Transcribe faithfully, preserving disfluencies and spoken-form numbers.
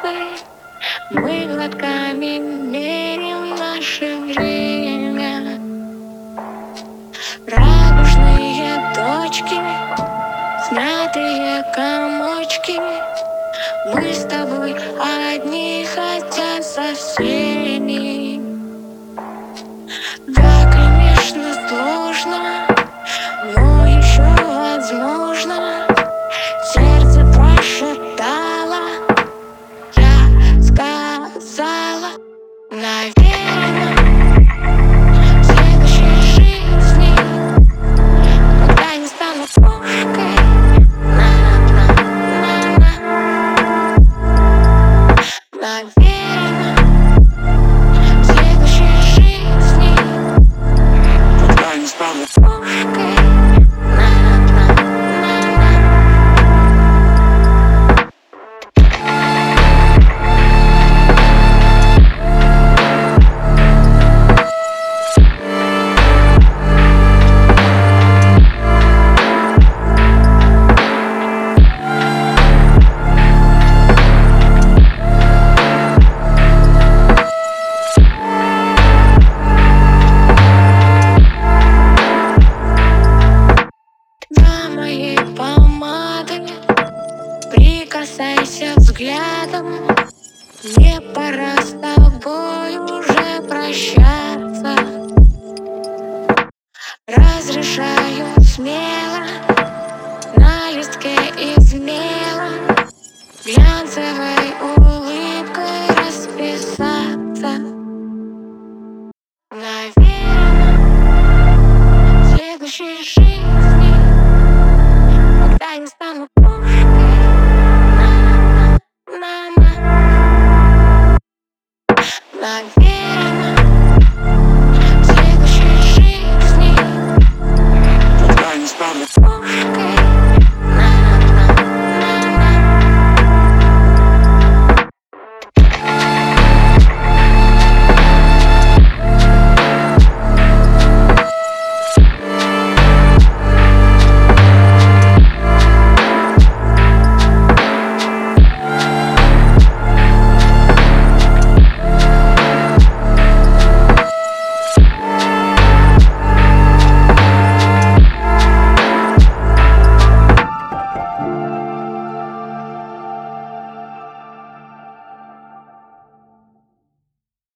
ложкой мы глотками меряем наше время. Радужные точки, смятые комочки, мы с тобой одни, хотя со всеми. Да, конечно, сложно, но еще возможно. Сердце прошептало, я сказала, наверное, в следующей жизни, когда не стану кошкой. Наверное, в следующей жизни, когда не стану кошкой. Моей помады прикасайся взглядом. Мне пора с тобой уже прощаться. Разрешаю смело на листке из мела глянцевая